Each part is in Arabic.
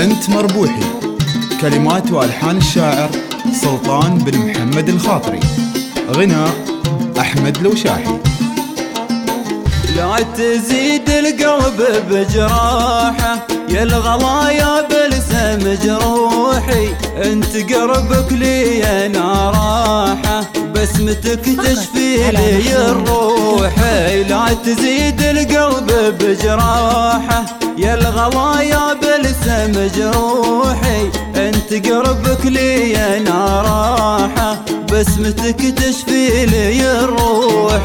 أنت مربوحي. كلمات وألحان الشاعر سلطان بن محمد الخاطري. غناء أحمد لوشاحي. لا تزيد القلب بجراحه يا الغلايا بلسم جروحي، انت قربك لي انا راحه بسمتك تشفي لي الروح. لا تزيد القلب بجراحه يا الغلايا بلسم جروحي، انت قربك لي انا راحه بسمتك تشفي لي الروح.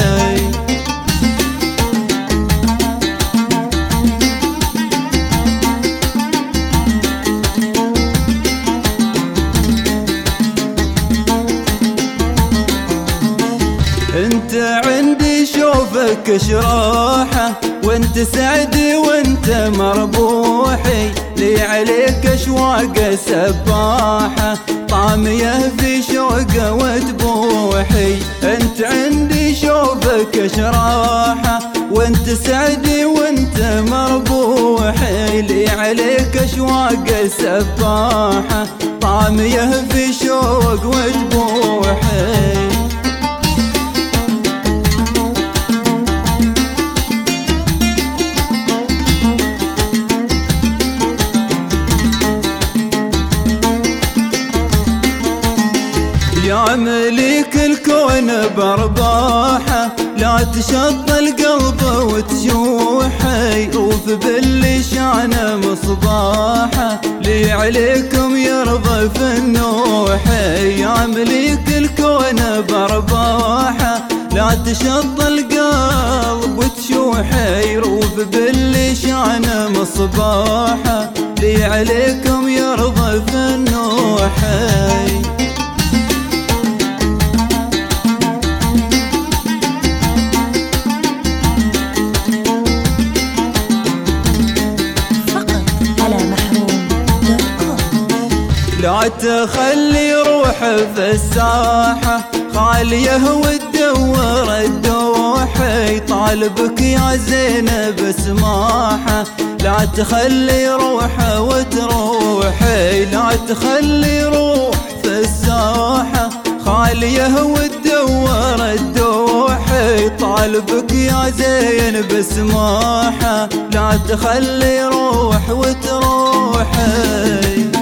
انت عندي شوفك شراحه وانت سعدي وانت مربوحي، لي عليك اشواق سباحه طاميه في شوقه وتبوحي. انت عندي شوفك شراحه وانت سعدي وانت مربوحي، لي عليك اشواق سباحه طاميه في شوق وتبوحي. يا مليك الكون برباحه لا تشط القلب وتجوحي، روف باللي شانه مصباحه لي عليكم يرضى في النوحي. يا مليك الكون برباحه لا تشط القلب وتشوحي، روف باللي شانه مصباحه لي عليكم يرضى في النوحي. لا تخلي روح في الساحة خالية وتدور الدوحي، طالبك يا زينب سماحة لا تخلي روح وتروحي. لا تخلي روح في الساحة خالية وتدور الدوحي، طالبك يا زينب سماحة لا تخلي روح وتروحي.